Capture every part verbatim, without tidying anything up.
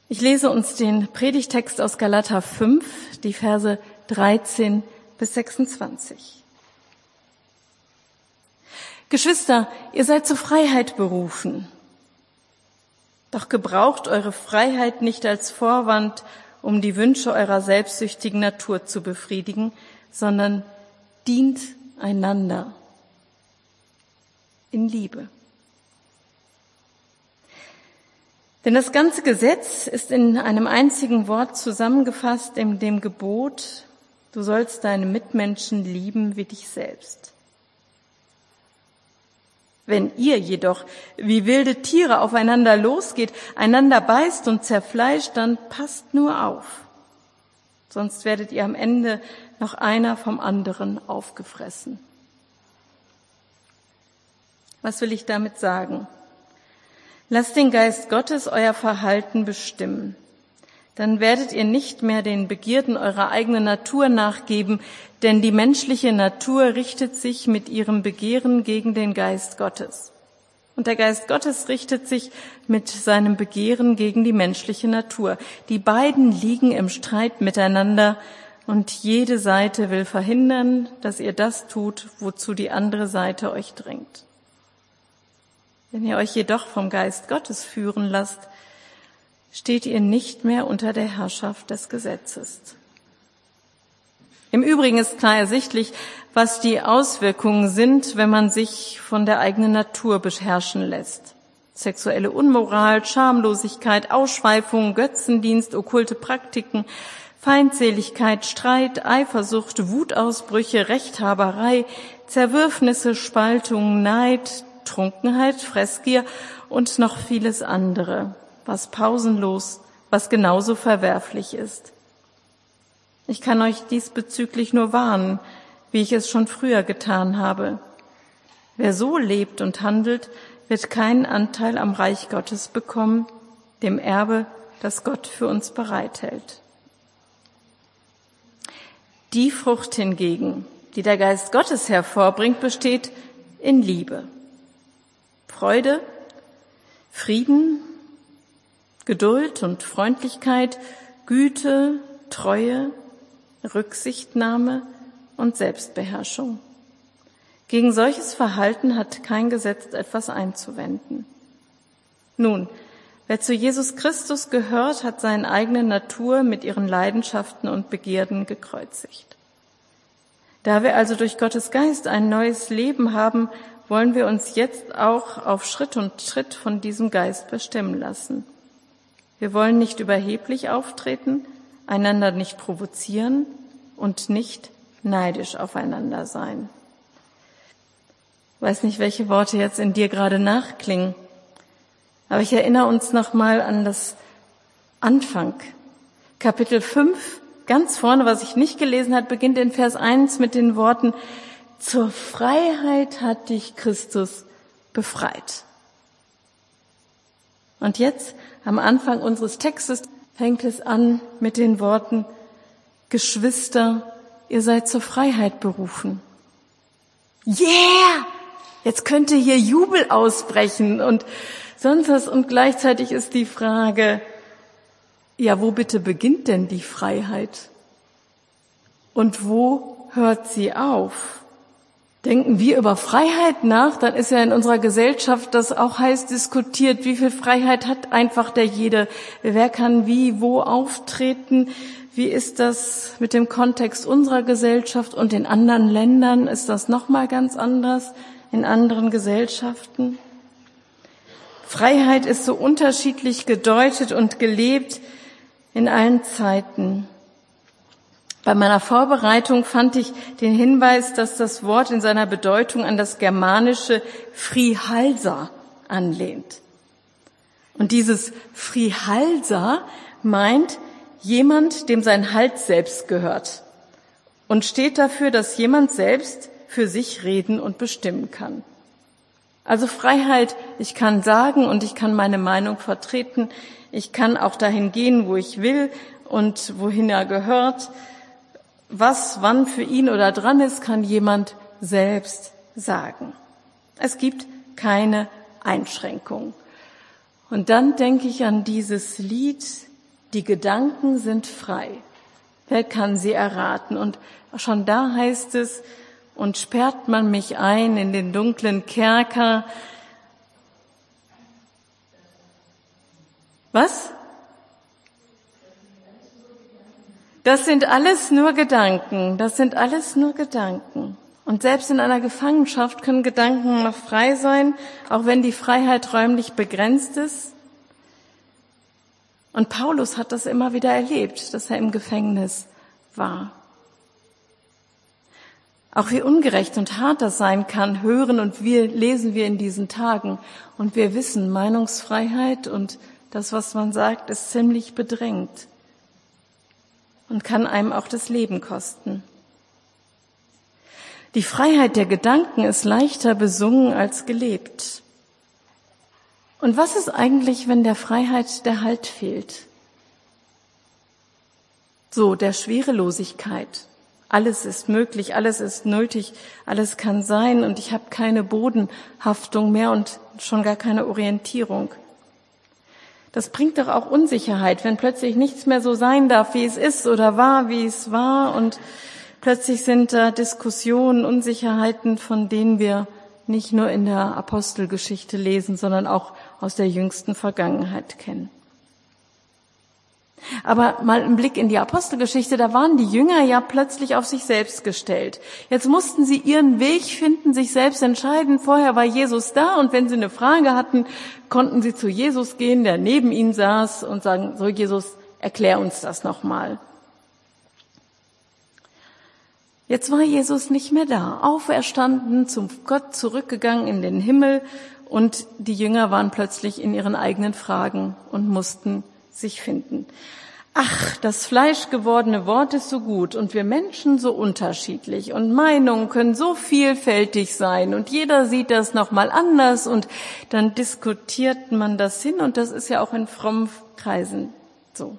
Ich lese uns den Predigtext aus Galater fünf, die Verse dreizehn bis sechsundzwanzig. Geschwister, ihr seid zur Freiheit berufen. Doch gebraucht eure Freiheit nicht als Vorwand, um die Wünsche eurer selbstsüchtigen Natur zu befriedigen, sondern dient einander in Liebe. Denn das ganze Gesetz ist in einem einzigen Wort zusammengefasst, in dem Gebot, du sollst deine Mitmenschen lieben wie dich selbst. Wenn ihr jedoch wie wilde Tiere aufeinander losgeht, einander beißt und zerfleischt, dann passt nur auf. Sonst werdet ihr am Ende noch einer vom anderen aufgefressen. Was will ich damit sagen? Lasst den Geist Gottes euer Verhalten bestimmen. Dann werdet ihr nicht mehr den Begierden eurer eigenen Natur nachgeben, denn die menschliche Natur richtet sich mit ihrem Begehren gegen den Geist Gottes. Und der Geist Gottes richtet sich mit seinem Begehren gegen die menschliche Natur. Die beiden liegen im Streit miteinander und jede Seite will verhindern, dass ihr das tut, wozu die andere Seite euch drängt. Wenn ihr euch jedoch vom Geist Gottes führen lasst, steht ihr nicht mehr unter der Herrschaft des Gesetzes. Im Übrigen ist klar ersichtlich, was die Auswirkungen sind, wenn man sich von der eigenen Natur beherrschen lässt. Sexuelle Unmoral, Schamlosigkeit, Ausschweifung, Götzendienst, okkulte Praktiken, Feindseligkeit, Streit, Eifersucht, Wutausbrüche, Rechthaberei, Zerwürfnisse, Spaltung, Neid, Trunkenheit, Fressgier und noch vieles andere, was pausenlos, was genauso verwerflich ist. Ich kann euch diesbezüglich nur warnen, wie ich es schon früher getan habe. Wer so lebt und handelt, wird keinen Anteil am Reich Gottes bekommen, dem Erbe, das Gott für uns bereithält. Die Frucht hingegen, die der Geist Gottes hervorbringt, besteht in Liebe, Freude, Frieden, Geduld und Freundlichkeit, Güte, Treue, Rücksichtnahme und Selbstbeherrschung. Gegen solches Verhalten hat kein Gesetz etwas einzuwenden. Nun, wer zu Jesus Christus gehört, hat seine eigene Natur mit ihren Leidenschaften und Begierden gekreuzigt. Da wir also durch Gottes Geist ein neues Leben haben, wollen wir uns jetzt auch auf Schritt und Tritt von diesem Geist bestimmen lassen. Wir wollen nicht überheblich auftreten, einander nicht provozieren und nicht neidisch aufeinander sein. Ich weiß nicht, welche Worte jetzt in dir gerade nachklingen, aber ich erinnere uns nochmal an das Anfang. Kapitel fünf, ganz vorne, was ich nicht gelesen habe, beginnt in Vers eins mit den Worten: Zur Freiheit hat dich Christus befreit. Und jetzt, am Anfang unseres Textes, fängt es an mit den Worten: Geschwister, ihr seid zur Freiheit berufen. Yeah! Jetzt könnte hier Jubel ausbrechen und sonst was. Und gleichzeitig ist die Frage, ja, wo bitte beginnt denn die Freiheit? Und wo hört sie auf? Denken wir über Freiheit nach, dann ist ja in unserer Gesellschaft das auch heiß diskutiert. Wie viel Freiheit hat einfach der jede? Wer kann wie, wo auftreten? Wie ist das mit dem Kontext unserer Gesellschaft? Und in anderen Ländern ist das nochmal ganz anders, in anderen Gesellschaften. Freiheit ist so unterschiedlich gedeutet und gelebt in allen Zeiten. Bei meiner Vorbereitung fand ich den Hinweis, dass das Wort in seiner Bedeutung an das germanische Frihalsa anlehnt. Und dieses Frihalsa meint jemand, dem sein Hals selbst gehört und steht dafür, dass jemand selbst für sich reden und bestimmen kann. Also Freiheit, ich kann sagen und ich kann meine Meinung vertreten, ich kann auch dahin gehen, wo ich will und wohin er gehört. Was wann für ihn oder dran ist, kann jemand selbst sagen. Es gibt keine Einschränkung. Und dann denke ich an dieses Lied, Die Gedanken sind frei. Wer kann sie erraten? Und schon da heißt es, und sperrt man mich ein in den dunklen Kerker. Was? Das sind alles nur Gedanken. Das sind alles nur Gedanken. Und selbst in einer Gefangenschaft können Gedanken noch frei sein, auch wenn die Freiheit räumlich begrenzt ist. Und Paulus hat das immer wieder erlebt, dass er im Gefängnis war. Auch wie ungerecht und hart das sein kann, hören und wir lesen wir in diesen Tagen. Und wir wissen, Meinungsfreiheit und das, was man sagt, ist ziemlich bedrängt und kann einem auch das Leben kosten. Die Freiheit der Gedanken ist leichter besungen als gelebt. Und was ist eigentlich, wenn der Freiheit der Halt fehlt? So, der Schwerelosigkeit. Alles ist möglich, alles ist nötig, alles kann sein und ich habe keine Bodenhaftung mehr und schon gar keine Orientierung. Das bringt doch auch Unsicherheit, wenn plötzlich nichts mehr so sein darf, wie es ist oder war, wie es war und plötzlich sind da Diskussionen, Unsicherheiten, von denen wir nicht nur in der Apostelgeschichte lesen, sondern auch aus der jüngsten Vergangenheit kennen. Aber mal ein Blick in die Apostelgeschichte, da waren die Jünger ja plötzlich auf sich selbst gestellt. Jetzt mussten sie ihren Weg finden, sich selbst entscheiden. Vorher war Jesus da und wenn sie eine Frage hatten, konnten sie zu Jesus gehen, der neben ihnen saß und sagen, so Jesus, erklär uns das nochmal. Jetzt war Jesus nicht mehr da, auferstanden, zum Gott zurückgegangen in den Himmel und die Jünger waren plötzlich in ihren eigenen Fragen und mussten sich finden. Ach, das fleischgewordene Wort ist so gut und wir Menschen so unterschiedlich und Meinungen können so vielfältig sein und jeder sieht das nochmal anders und dann diskutiert man das hin und das ist ja auch in frommen Kreisen so.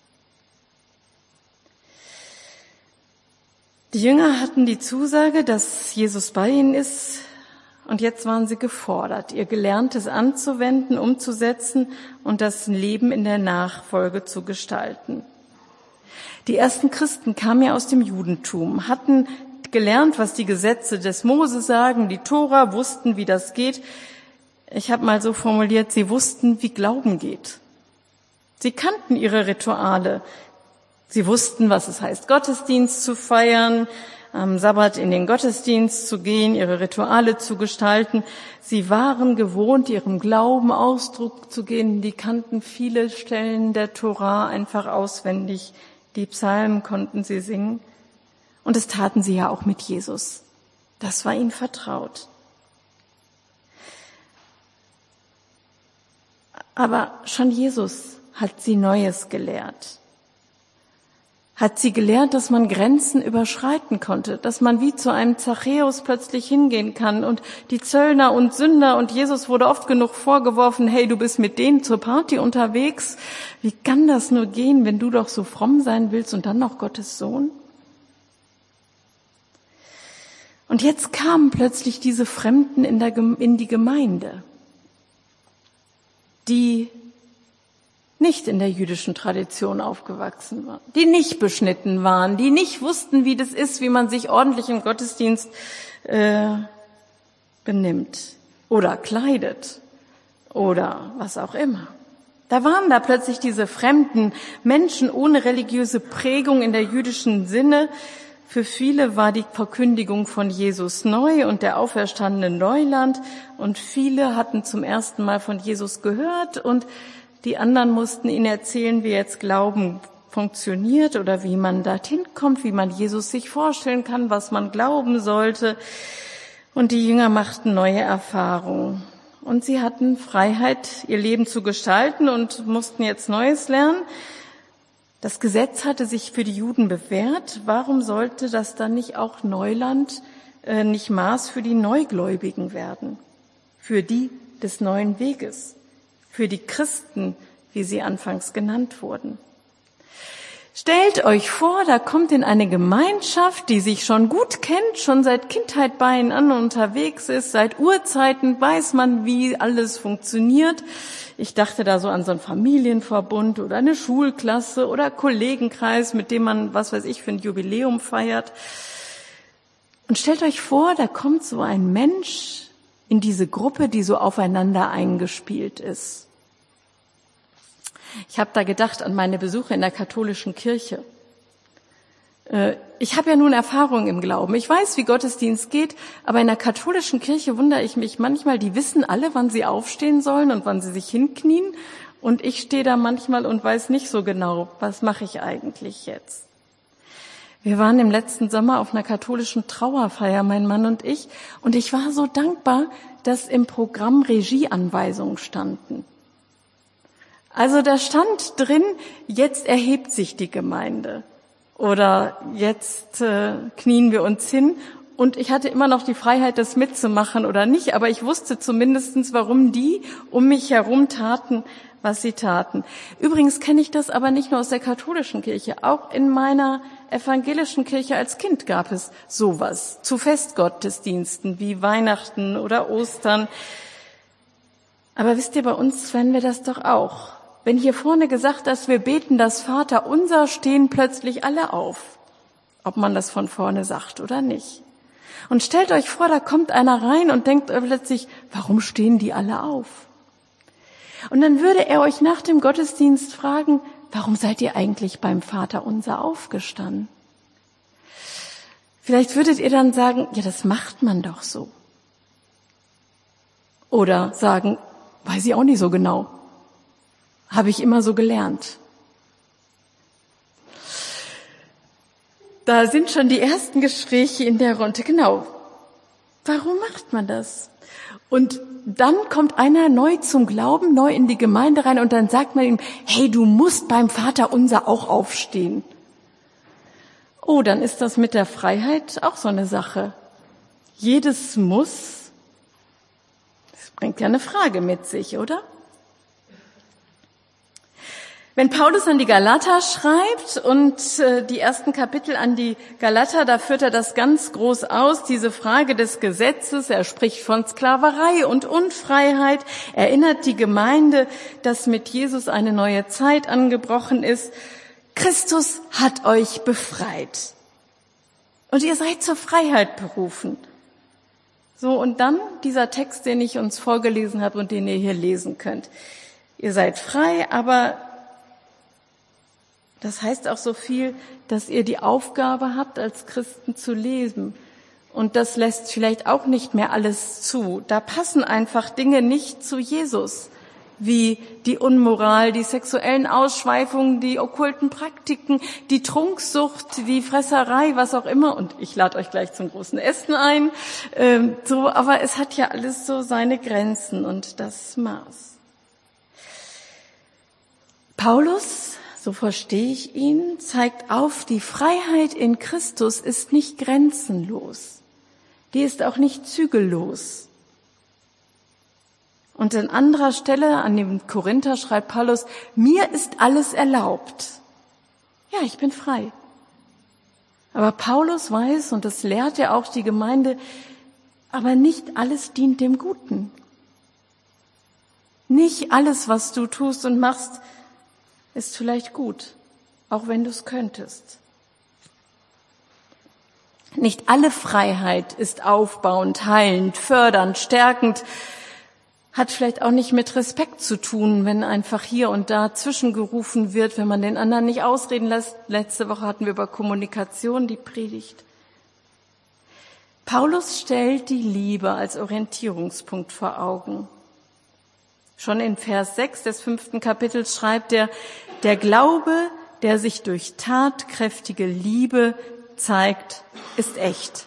Die Jünger hatten die Zusage, dass Jesus bei ihnen ist und jetzt waren sie gefordert, ihr Gelerntes anzuwenden, umzusetzen und das Leben in der Nachfolge zu gestalten. Die ersten Christen kamen ja aus dem Judentum, hatten gelernt, was die Gesetze des Mose sagen, die Tora, wussten, wie das geht. Ich habe mal so formuliert, sie wussten, wie Glauben geht. Sie kannten ihre Rituale. Sie wussten, was es heißt, Gottesdienst zu feiern, am Sabbat in den Gottesdienst zu gehen, ihre Rituale zu gestalten. Sie waren gewohnt, ihrem Glauben Ausdruck zu geben. Die kannten viele Stellen der Tora einfach auswendig. Die Psalmen konnten sie singen. Und das taten sie ja auch mit Jesus. Das war ihnen vertraut. Aber schon Jesus hat sie Neues gelehrt. Hat sie gelehrt, dass man Grenzen überschreiten konnte, dass man wie zu einem Zachäus plötzlich hingehen kann und die Zöllner und Sünder und Jesus wurde oft genug vorgeworfen, hey, du bist mit denen zur Party unterwegs. Wie kann das nur gehen, wenn du doch so fromm sein willst und dann noch Gottes Sohn? Und jetzt kamen plötzlich diese Fremden in, der, in die Gemeinde, die nicht in der jüdischen Tradition aufgewachsen waren, die nicht beschnitten waren, die nicht wussten, wie das ist, wie man sich ordentlich im Gottesdienst äh, benimmt oder kleidet oder was auch immer. Da waren da plötzlich diese fremden Menschen ohne religiöse Prägung in der jüdischen Sinne. Für viele war die Verkündigung von Jesus neu und der auferstandene Neuland und viele hatten zum ersten Mal von Jesus gehört und die anderen mussten ihnen erzählen, wie jetzt Glauben funktioniert oder wie man dorthin kommt, wie man Jesus sich vorstellen kann, was man glauben sollte. Und die Jünger machten neue Erfahrungen. Und sie hatten Freiheit, ihr Leben zu gestalten und mussten jetzt Neues lernen. Das Gesetz hatte sich für die Juden bewährt. Warum sollte das dann nicht auch Neuland, äh, nicht Maß für die Neugläubigen werden? Für die des neuen Weges? Für die Christen, wie sie anfangs genannt wurden. Stellt euch vor, da kommt in eine Gemeinschaft, die sich schon gut kennt, schon seit Kindheit beieinander unterwegs ist, seit Urzeiten weiß man, wie alles funktioniert. Ich dachte da so an so einen Familienverbund oder eine Schulklasse oder Kollegenkreis, mit dem man, was weiß ich, für ein Jubiläum feiert. Und stellt euch vor, da kommt so ein Mensch in diese Gruppe, die so aufeinander eingespielt ist. Ich habe da gedacht an meine Besuche in der katholischen Kirche. Ich habe ja nun Erfahrung im Glauben. Ich weiß, wie Gottesdienst geht, aber in der katholischen Kirche wundere ich mich manchmal, die wissen alle, wann sie aufstehen sollen und wann sie sich hinknien. Und ich stehe da manchmal und weiß nicht so genau, was mache ich eigentlich jetzt. Wir waren im letzten Sommer auf einer katholischen Trauerfeier, mein Mann und ich, und ich war so dankbar, dass im Programm Regieanweisungen standen. Also da stand drin, jetzt erhebt sich die Gemeinde oder jetzt äh, knien wir uns hin. Und ich hatte immer noch die Freiheit, das mitzumachen oder nicht, aber ich wusste zumindestens, warum die um mich herum taten, was sie taten. Übrigens kenne ich das aber nicht nur aus der katholischen Kirche. Auch in meiner evangelischen Kirche als Kind gab es sowas zu Festgottesdiensten wie Weihnachten oder Ostern. Aber wisst ihr, bei uns kennen wir das doch auch. Wenn hier vorne gesagt, dass wir beten das Vaterunser, stehen plötzlich alle auf. Ob man das von vorne sagt oder nicht. Und stellt euch vor, da kommt einer rein und denkt plötzlich, warum stehen die alle auf? Und dann würde er euch nach dem Gottesdienst fragen, warum seid ihr eigentlich beim Vaterunser aufgestanden? Vielleicht würdet ihr dann sagen, ja, das macht man doch so. Oder sagen, weiß ich auch nicht so genau. Habe ich immer so gelernt. Da sind schon die ersten Gespräche in der Runde. Genau. Warum macht man das? Und dann kommt einer neu zum Glauben, neu in die Gemeinde rein und dann sagt man ihm, hey, du musst beim Vaterunser auch aufstehen. Oh, dann ist das mit der Freiheit auch so eine Sache. Jedes Muss, das bringt ja eine Frage mit sich, oder? Wenn Paulus an die Galater schreibt und äh, die ersten Kapitel an die Galater, da führt er das ganz groß aus, diese Frage des Gesetzes. Er spricht von Sklaverei und Unfreiheit, erinnert die Gemeinde, dass mit Jesus eine neue Zeit angebrochen ist. Christus hat euch befreit und ihr seid zur Freiheit berufen. So, und dann dieser Text, den ich uns vorgelesen habe und den ihr hier lesen könnt. Ihr seid frei, aber das heißt auch so viel, dass ihr die Aufgabe habt, als Christen zu leben. Und das lässt vielleicht auch nicht mehr alles zu. Da passen einfach Dinge nicht zu Jesus, wie die Unmoral, die sexuellen Ausschweifungen, die okkulten Praktiken, die Trunksucht, die Fresserei, was auch immer. Und ich lade euch gleich zum großen Essen ein. Ähm, so, aber es hat ja alles so seine Grenzen und das Maß. Paulus, so verstehe ich ihn, zeigt auf, die Freiheit in Christus ist nicht grenzenlos. Die ist auch nicht zügellos. Und an anderer Stelle, an dem Korinther, schreibt Paulus, mir ist alles erlaubt. Ja, ich bin frei. Aber Paulus weiß, und das lehrt ja auch die Gemeinde, aber nicht alles dient dem Guten. Nicht alles, was du tust und machst, ist vielleicht gut, auch wenn du es könntest. Nicht alle Freiheit ist aufbauend, heilend, fördernd, stärkend, hat vielleicht auch nicht mit Respekt zu tun, wenn einfach hier und da zwischengerufen wird, wenn man den anderen nicht ausreden lässt. Letzte Woche hatten wir über Kommunikation die Predigt. Paulus stellt die Liebe als Orientierungspunkt vor Augen. Schon in Vers sechs des fünften Kapitels schreibt er, der Glaube, der sich durch tatkräftige Liebe zeigt, ist echt.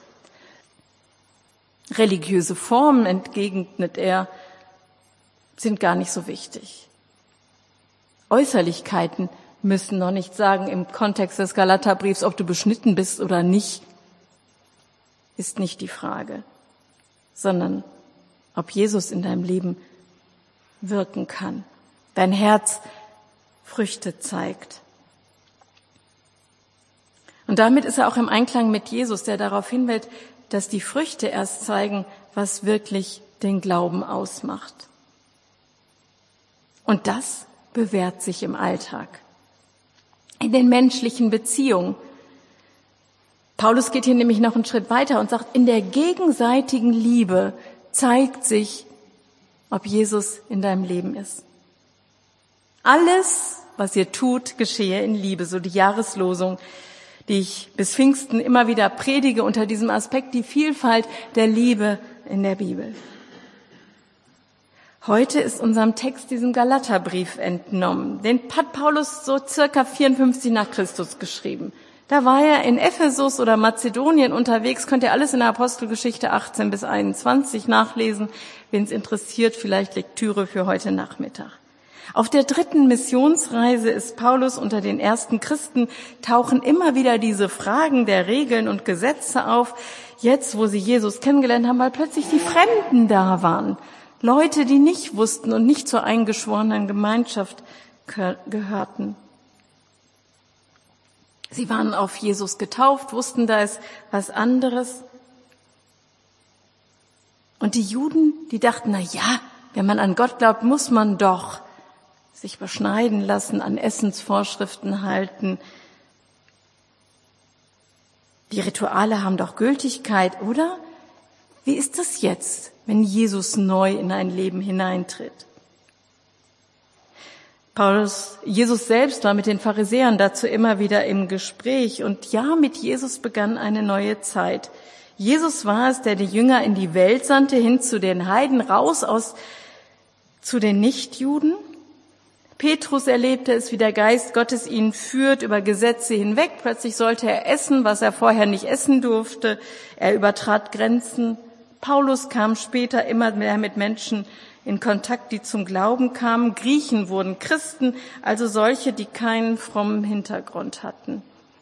Religiöse Formen, entgegnet er, sind gar nicht so wichtig. Äußerlichkeiten müssen noch nicht sagen, im Kontext des Galaterbriefs, ob du beschnitten bist oder nicht, ist nicht die Frage, sondern ob Jesus in deinem Leben wirken kann, dein Herz Früchte zeigt. Und damit ist er auch im Einklang mit Jesus, der darauf hinweist, dass die Früchte erst zeigen, was wirklich den Glauben ausmacht. Und das bewährt sich im Alltag, in den menschlichen Beziehungen. Paulus geht hier nämlich noch einen Schritt weiter und sagt, in der gegenseitigen Liebe zeigt sich, ob Jesus in deinem Leben ist. Alles, was ihr tut, geschehe in Liebe, so die Jahreslosung, die ich bis Pfingsten immer wieder predige unter diesem Aspekt, die Vielfalt der Liebe in der Bibel. Heute ist unserem Text diesem Galaterbrief entnommen. Den hat Paulus so circa vierundfünfzig nach Christus geschrieben. Da war er in Ephesus oder Mazedonien unterwegs, könnt ihr alles in der Apostelgeschichte achtzehn bis einundzwanzig nachlesen, wen es interessiert, vielleicht Lektüre für heute Nachmittag. Auf der dritten Missionsreise ist Paulus unter den ersten Christen, tauchen immer wieder diese Fragen der Regeln und Gesetze auf, jetzt wo sie Jesus kennengelernt haben, weil plötzlich die Fremden da waren. Leute, die nicht wussten und nicht zur eingeschworenen Gemeinschaft gehörten. Sie waren auf Jesus getauft, wussten, da ist was anderes. Und die Juden, die dachten, na ja, wenn man an Gott glaubt, muss man doch sich beschneiden lassen, an Essensvorschriften halten. Die Rituale haben doch Gültigkeit, oder? Wie ist das jetzt, wenn Jesus neu in ein Leben hineintritt? Paulus, Jesus selbst war mit den Pharisäern dazu immer wieder im Gespräch. Und ja, mit Jesus begann eine neue Zeit. Jesus war es, der die Jünger in die Welt sandte, hin zu den Heiden, raus aus, zu den Nichtjuden. Petrus erlebte es, wie der Geist Gottes ihn führt über Gesetze hinweg. Plötzlich sollte er essen, was er vorher nicht essen durfte. Er übertrat Grenzen. Paulus kam später immer mehr mit Menschen in Kontakt, die zum Glauben kamen. Griechen wurden Christen, also solche, die keinen frommen Hintergrund hatten.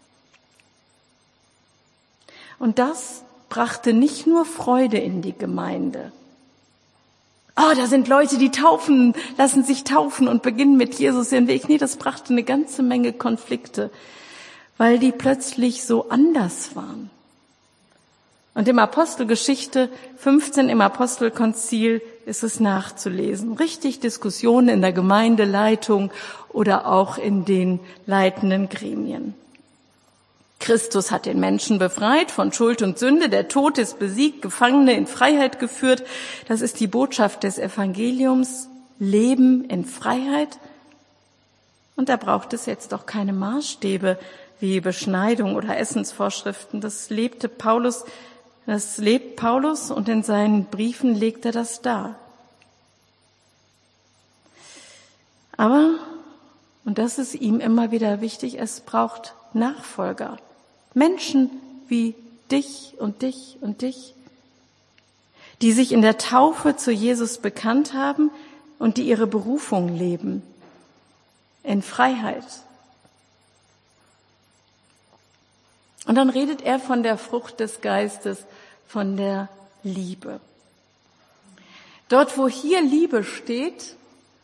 Und das brachte nicht nur Freude in die Gemeinde. Oh, da sind Leute, die taufen, lassen sich taufen und beginnen mit Jesus ihren Weg. Nee, das brachte eine ganze Menge Konflikte, weil die plötzlich so anders waren. Und im Apostelgeschichte fünfzehn, im Apostelkonzil, ist es nachzulesen. Richtig Diskussionen in der Gemeindeleitung oder auch in den leitenden Gremien. Christus hat den Menschen befreit von Schuld und Sünde, der Tod ist besiegt, Gefangene in Freiheit geführt. Das ist die Botschaft des Evangeliums, Leben in Freiheit. Und da braucht es jetzt doch keine Maßstäbe wie Beschneidung oder Essensvorschriften. Das lebte Paulus, das lebt Paulus und in seinen Briefen legt er das dar. Aber, und das ist ihm immer wieder wichtig, es braucht Nachfolger. Menschen wie dich und dich und dich, die sich in der Taufe zu Jesus bekannt haben und die ihre Berufung leben, in Freiheit. Und dann redet er von der Frucht des Geistes, von der Liebe. Dort, wo hier Liebe steht,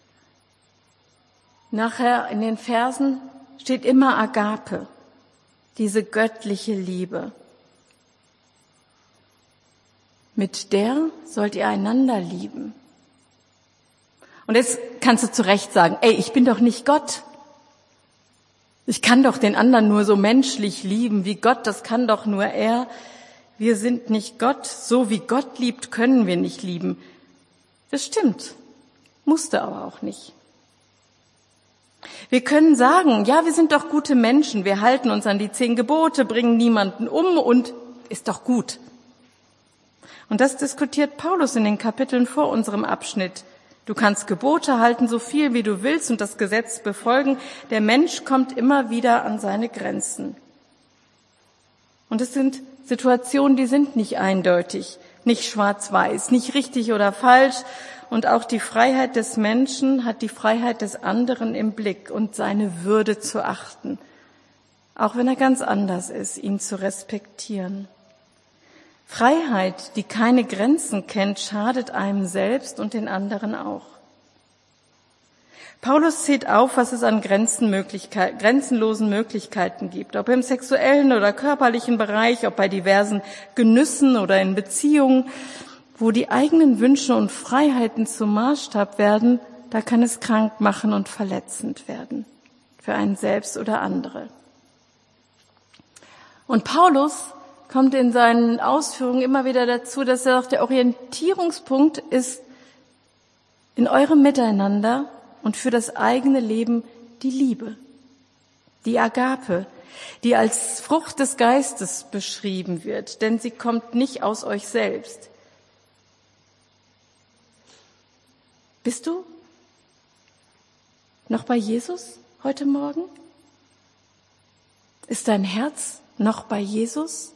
nachher in den Versen steht immer Agape. Diese göttliche Liebe. Mit der sollt ihr einander lieben. Und jetzt kannst du zu Recht sagen, ey, ich bin doch nicht Gott. Ich kann doch den anderen nur so menschlich lieben wie Gott, das kann doch nur er. Wir sind nicht Gott, so wie Gott liebt, können wir nicht lieben. Das stimmt, musste aber auch nicht. Wir können sagen, ja, wir sind doch gute Menschen, wir halten uns an die zehn Gebote, bringen niemanden um und ist doch gut. Und das diskutiert Paulus in den Kapiteln vor unserem Abschnitt. Du kannst Gebote halten, so viel wie du willst und das Gesetz befolgen. Der Mensch kommt immer wieder an seine Grenzen. Und es sind Situationen, die sind nicht eindeutig, nicht schwarz-weiß, nicht richtig oder falsch. Und auch die Freiheit des Menschen hat die Freiheit des anderen im Blick und seine Würde zu achten. Auch wenn er ganz anders ist, ihn zu respektieren. Freiheit, die keine Grenzen kennt, schadet einem selbst und den anderen auch. Paulus zählt auf, was es an Grenzenmöglichkeit, grenzenlosen Möglichkeiten gibt, ob im sexuellen oder körperlichen Bereich, ob bei diversen Genüssen oder in Beziehungen, wo die eigenen Wünsche und Freiheiten zum Maßstab werden, da kann es krank machen und verletzend werden, für einen selbst oder andere. Und Paulus kommt in seinen Ausführungen immer wieder dazu, dass er sagt, der Orientierungspunkt ist in eurem Miteinander und für das eigene Leben die Liebe, die Agape, die als Frucht des Geistes beschrieben wird, denn sie kommt nicht aus euch selbst. Bist du noch bei Jesus heute Morgen? Ist dein Herz noch bei Jesus?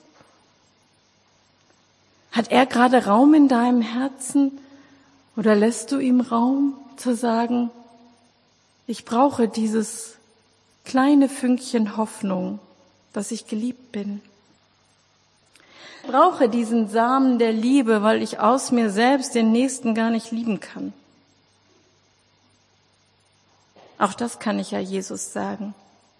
Hat er gerade Raum in deinem Herzen oder lässt du ihm Raum zu sagen, ich brauche dieses kleine Fünkchen Hoffnung, dass ich geliebt bin. Ich brauche diesen Samen der Liebe, weil ich aus mir selbst den Nächsten gar nicht lieben kann. Auch das kann ich ja Jesus sagen.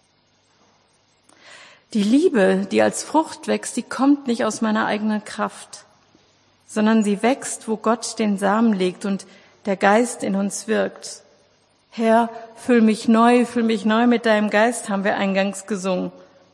Die Liebe, die als Frucht wächst, die kommt nicht aus meiner eigenen Kraft, sondern sie wächst, wo Gott den Samen legt und der Geist in uns wirkt. Herr, füll mich neu, füll mich neu mit deinem Geist, haben wir eingangs gesungen.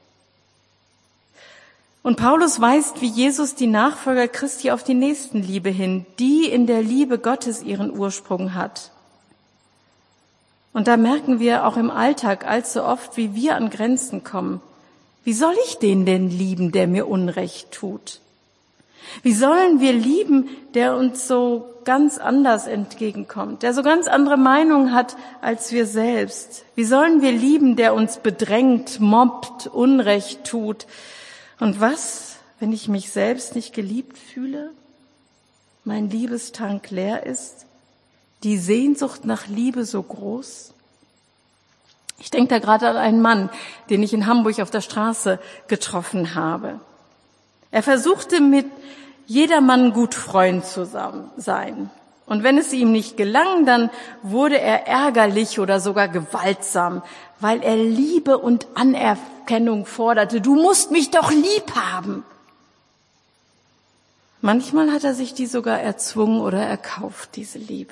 Und Paulus weist wie Jesus die Nachfolger Christi auf die Nächstenliebe hin, die in der Liebe Gottes ihren Ursprung hat. Und da merken wir auch im Alltag allzu oft, wie wir an Grenzen kommen. Wie soll ich den denn lieben, der mir Unrecht tut? Wie sollen wir lieben, der uns so ganz anders entgegenkommt, der so ganz andere Meinungen hat als wir selbst? Wie sollen wir lieben, der uns bedrängt, mobbt, Unrecht tut? Und was, wenn ich mich selbst nicht geliebt fühle, mein Liebestank leer ist, die Sehnsucht nach Liebe so groß? Ich denke da gerade an einen Mann, den ich in Hamburg auf der Straße getroffen habe. Er versuchte mit jedermann gut Freund zu sein. Und wenn es ihm nicht gelang, dann wurde er ärgerlich oder sogar gewaltsam, weil er Liebe und Anerkennung forderte. Du musst mich doch lieb haben. Manchmal hat er sich die sogar erzwungen oder erkauft, diese Liebe.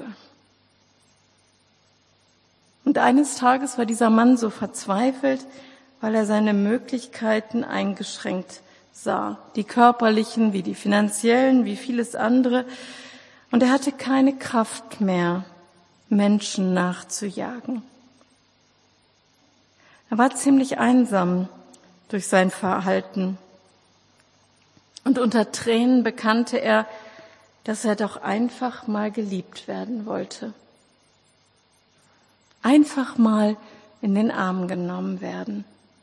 Und eines Tages war dieser Mann so verzweifelt, weil er seine Möglichkeiten eingeschränkt sah, die körperlichen wie die finanziellen, wie vieles andere. Und er hatte keine Kraft mehr, Menschen nachzujagen. Er war ziemlich einsam durch sein Verhalten. Und unter Tränen bekannte er, dass er doch einfach mal geliebt werden wollte. Einfach mal in den Arm genommen werden.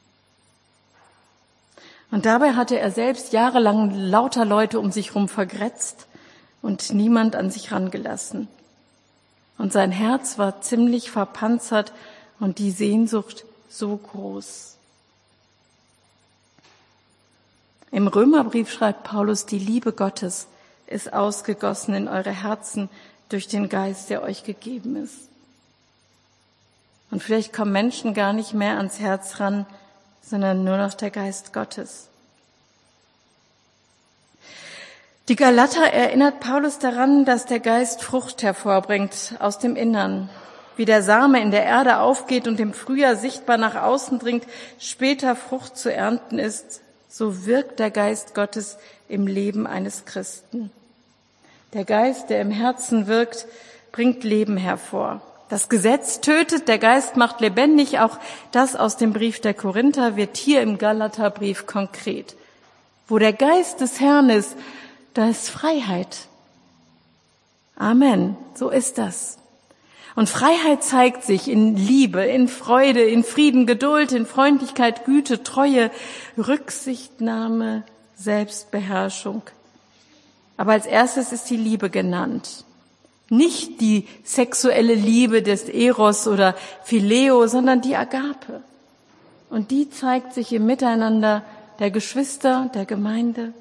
Und dabei hatte er selbst jahrelang lauter Leute um sich herum vergrätzt und niemand an sich rangelassen. Und sein Herz war ziemlich verpanzert und die Sehnsucht so groß. Im Römerbrief schreibt Paulus, die Liebe Gottes ist ausgegossen in eure Herzen durch den Geist, der euch gegeben ist. Und vielleicht kommen Menschen gar nicht mehr ans Herz ran, sondern nur noch der Geist Gottes. Die Galater erinnert Paulus daran, dass der Geist Frucht hervorbringt aus dem Innern. Wie der Same in der Erde aufgeht und im Frühjahr sichtbar nach außen dringt, später Frucht zu ernten ist, so wirkt der Geist Gottes im Leben eines Christen. Der Geist, der im Herzen wirkt, bringt Leben hervor. Das Gesetz tötet, der Geist macht lebendig. Auch das aus dem Brief der Korinther wird hier im Galaterbrief konkret. Wo der Geist des Herrn ist, da ist Freiheit. Amen, so ist das. Und Freiheit zeigt sich in Liebe, in Freude, in Frieden, Geduld, in Freundlichkeit, Güte, Treue, Rücksichtnahme, Selbstbeherrschung. Aber als erstes ist die Liebe genannt. Nicht die sexuelle Liebe des Eros oder Phileo, sondern die Agape. Und die zeigt sich im Miteinander der Geschwister, der Gemeinde.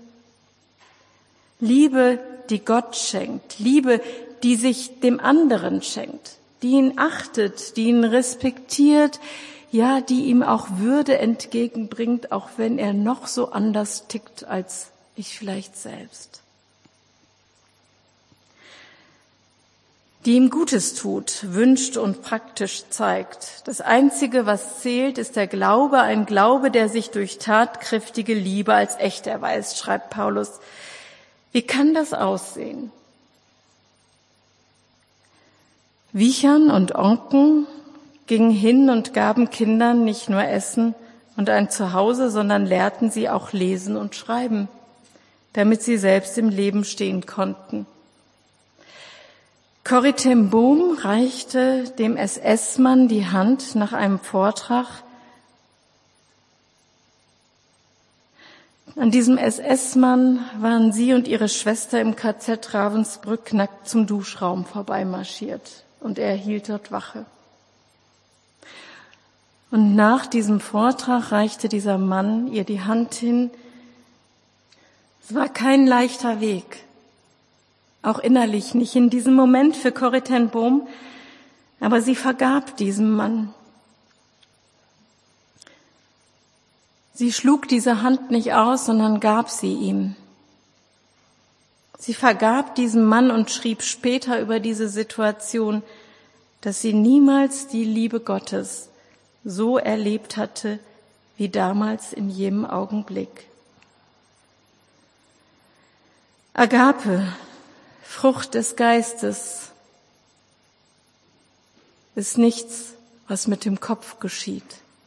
Liebe, die Gott schenkt. Liebe, die sich dem anderen schenkt. die ihn achtet, die ihn respektiert, ja, die ihm auch Würde entgegenbringt, auch wenn er noch so anders tickt als ich vielleicht selbst. Die ihm Gutes tut, wünscht und praktisch zeigt. Das Einzige, was zählt, ist der Glaube, ein Glaube, der sich durch tatkräftige Liebe als echt erweist, schreibt Paulus. Wie kann das aussehen? Wiechern und Onken gingen hin und gaben Kindern nicht nur Essen und ein Zuhause, sondern lehrten sie auch lesen und schreiben, damit sie selbst im Leben stehen konnten. Corrie ten Boom reichte dem S S-Mann die Hand nach einem Vortrag. An diesem S S-Mann waren sie und ihre Schwester im K Z Ravensbrück nackt zum Duschraum vorbeimarschiert und er hielt dort Wache. Und nach diesem Vortrag reichte dieser Mann ihr die Hand hin. Es war kein leichter Weg. Auch innerlich nicht in diesem Moment für Corrie ten Boom, aber sie vergab diesem Mann. Sie schlug diese Hand nicht aus, sondern gab sie ihm. Sie vergab diesem Mann und schrieb später über diese Situation, dass sie niemals die Liebe Gottes so erlebt hatte wie damals in jedem Augenblick. Agape, Frucht des Geistes, ist nichts, was mit dem Kopf geschieht,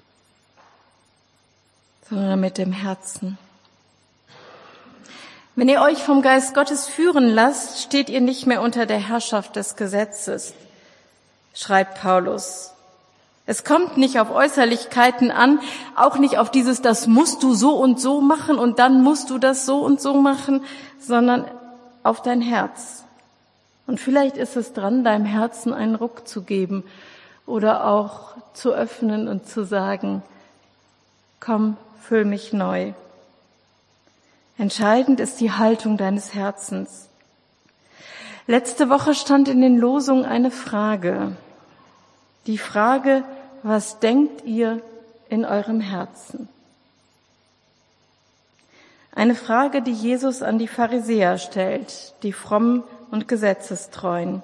sondern mit dem Herzen. Wenn ihr euch vom Geist Gottes führen lasst, steht ihr nicht mehr unter der Herrschaft des Gesetzes, schreibt Paulus. Es kommt nicht auf Äußerlichkeiten an, auch nicht auf dieses, das musst du so und so machen und dann musst du das so und so machen, sondern auf dein Herz. Und vielleicht ist es dran, deinem Herzen einen Ruck zu geben oder auch zu öffnen und zu sagen, komm, füll mich neu. Entscheidend ist die Haltung deines Herzens. Letzte Woche stand in den Losungen eine Frage. Die Frage, was denkt ihr in eurem Herzen? Eine Frage, die Jesus an die Pharisäer stellt, die frommen und gesetzestreuen.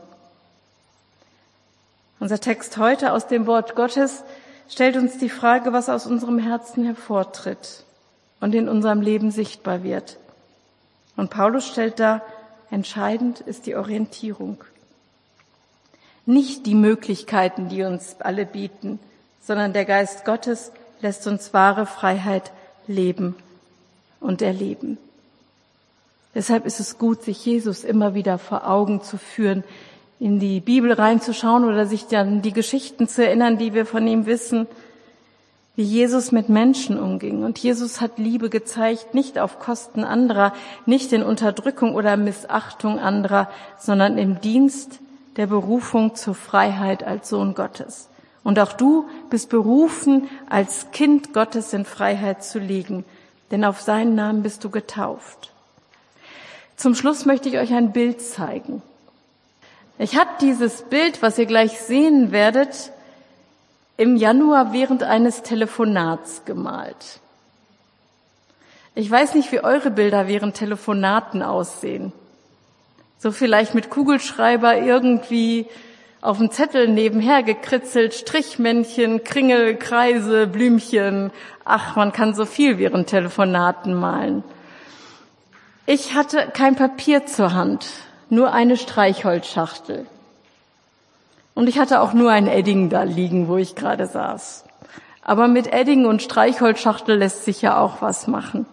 Unser Text heute aus dem Wort Gottes stellt uns die Frage, was aus unserem Herzen hervortritt und in unserem Leben sichtbar wird. Und Paulus stellt dar, entscheidend ist die Orientierung. Nicht die Möglichkeiten, die uns alle bieten, sondern der Geist Gottes lässt uns wahre Freiheit leben und erleben. Deshalb ist es gut, sich Jesus immer wieder vor Augen zu führen, in die Bibel reinzuschauen oder sich dann die Geschichten zu erinnern, die wir von ihm wissen, wie Jesus mit Menschen umging. Und Jesus hat Liebe gezeigt, nicht auf Kosten anderer, nicht in Unterdrückung oder Missachtung anderer, sondern im Dienst der Berufung zur Freiheit als Sohn Gottes. Und auch du bist berufen, als Kind Gottes in Freiheit zu leben, denn auf seinen Namen bist du getauft. Zum Schluss möchte ich euch ein Bild zeigen. Ich habe dieses Bild, was ihr gleich sehen werdet, im Januar während eines Telefonats gemalt. Ich weiß nicht, wie eure Bilder während Telefonaten aussehen. So vielleicht mit Kugelschreiber irgendwie auf dem Zettel nebenher gekritzelt, Strichmännchen, Kringel, Kreise, Blümchen. Ach, man kann so viel während Telefonaten malen. Ich hatte kein Papier zur Hand, nur eine Streichholzschachtel. Und ich hatte auch nur ein Edding da liegen, wo ich gerade saß. Aber mit Edding und Streichholzschachtel lässt sich ja auch was machen.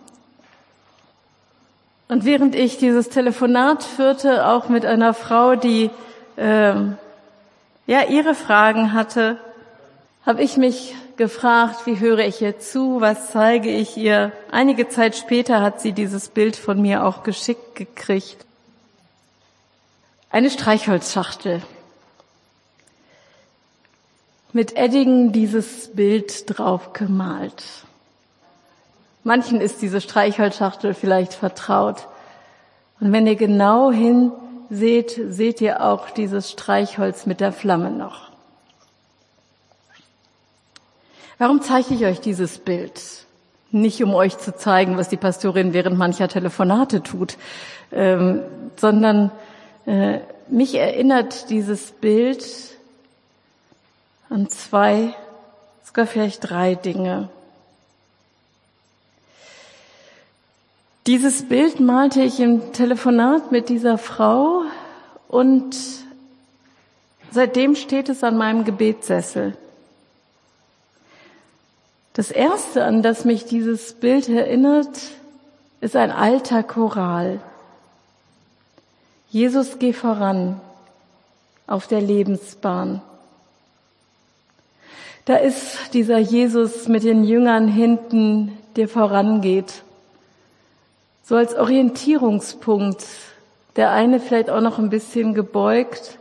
Und während ich dieses Telefonat führte, auch mit einer Frau, die äh, ja ihre Fragen hatte, habe ich mich gefragt, wie höre ich ihr zu, was zeige ich ihr. Einige Zeit später hat sie dieses Bild von mir auch geschickt gekriegt. Eine Streichholzschachtel. Mit Edding dieses Bild drauf gemalt. Manchen ist diese Streichholzschachtel vielleicht vertraut. Und wenn ihr genau hinseht, seht ihr auch dieses Streichholz mit der Flamme noch. Warum zeige ich euch dieses Bild? Nicht, um euch zu zeigen, was die Pastorin während mancher Telefonate tut, ähm, sondern äh, mich erinnert dieses Bild an zwei, sogar vielleicht drei Dinge. Dieses Bild malte ich im Telefonat mit dieser Frau und seitdem steht es an meinem Gebetssessel. Das Erste, an das mich dieses Bild erinnert, ist ein alter Choral. Jesus, geh voran auf der Lebensbahn. Da ist dieser Jesus mit den Jüngern hinten, der vorangeht. So als Orientierungspunkt, der eine vielleicht auch noch ein bisschen gebeugt.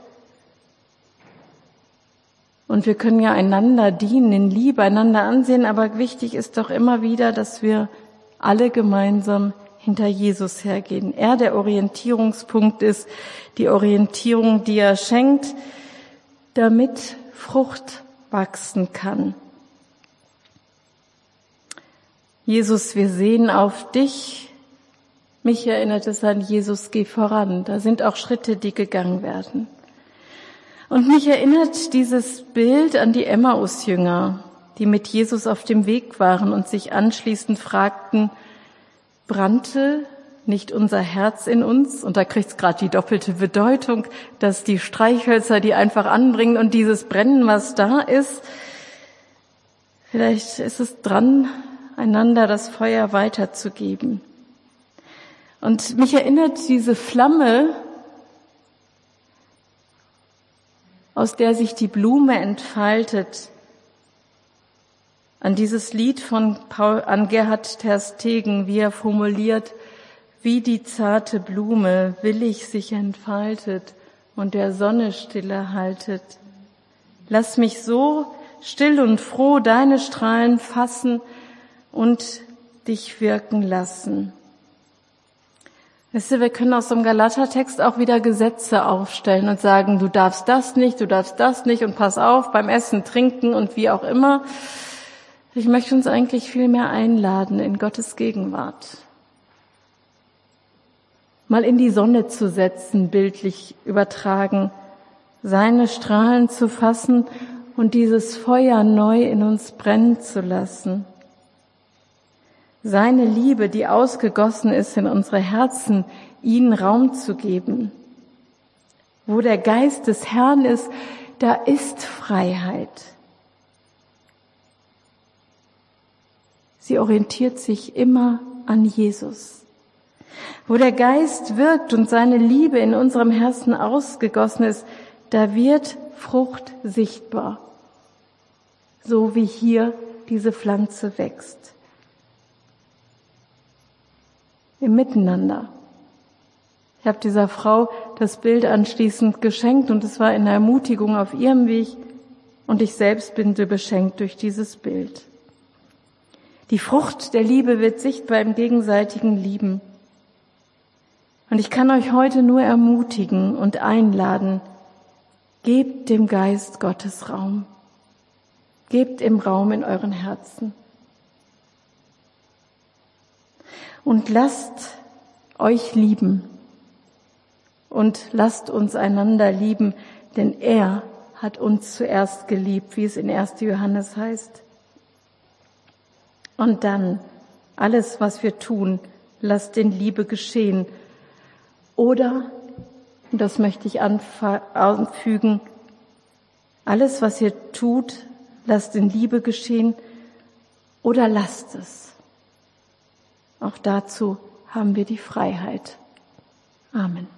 Und wir können ja einander dienen, in Liebe einander ansehen, aber wichtig ist doch immer wieder, dass wir alle gemeinsam hinter Jesus hergehen. Er der Orientierungspunkt ist, die Orientierung, die er schenkt, damit Frucht wachsen kann. Jesus, wir sehen auf dich. Mich erinnert es an Jesus, geh voran. Da sind auch Schritte, die gegangen werden. Und mich erinnert dieses Bild an die Emmaus-Jünger, die mit Jesus auf dem Weg waren und sich anschließend fragten, brannte nicht unser Herz in uns? Und da kriegt es gerade die doppelte Bedeutung, dass die Streichhölzer, die einfach anbringen und dieses Brennen, was da ist, vielleicht ist es dran, einander das Feuer weiterzugeben. Und mich erinnert diese Flamme, aus der sich die Blume entfaltet, an dieses Lied von Paul, an Gerhard ter Stegen, wie er formuliert, wie die zarte Blume willig sich entfaltet und der Sonne stille haltet. Lass mich so still und froh deine Strahlen fassen und dich wirken lassen. Wisst ihr, wir können aus dem Galatertext auch wieder Gesetze aufstellen und sagen, du darfst das nicht, du darfst das nicht und pass auf beim Essen, Trinken und wie auch immer. Ich möchte uns eigentlich viel mehr einladen in Gottes Gegenwart. Mal in die Sonne zu setzen, bildlich übertragen, seine Strahlen zu fassen und dieses Feuer neu in uns brennen zu lassen. Seine Liebe, die ausgegossen ist in unsere Herzen, ihnen Raum zu geben. Wo der Geist des Herrn ist, da ist Freiheit. Sie orientiert sich immer an Jesus. Wo der Geist wirkt und seine Liebe in unserem Herzen ausgegossen ist, da wird Frucht sichtbar. So wie hier diese Pflanze wächst. Im Miteinander. Ich habe dieser Frau das Bild anschließend geschenkt und es war eine Ermutigung auf ihrem Weg und ich selbst bin so beschenkt durch dieses Bild. Die Frucht der Liebe wird sichtbar im gegenseitigen Lieben. Und ich kann euch heute nur ermutigen und einladen, gebt dem Geist Gottes Raum. Gebt ihm Raum in euren Herzen. Und lasst euch lieben und lasst uns einander lieben, denn er hat uns zuerst geliebt, wie es in erster Johannes heißt. Und dann, alles, was wir tun, lasst in Liebe geschehen. Oder, und das möchte ich anfügen, alles, was ihr tut, lasst in Liebe geschehen oder lasst es. Auch dazu haben wir die Freiheit. Amen.